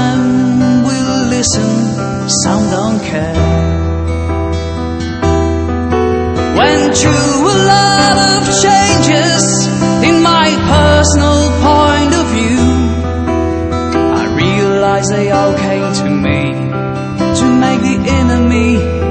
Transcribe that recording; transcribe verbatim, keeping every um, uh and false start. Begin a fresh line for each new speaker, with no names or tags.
time will listen, some don't care. Went through a lot of changes in my personal point of view. I realize they all came to me to make the enemy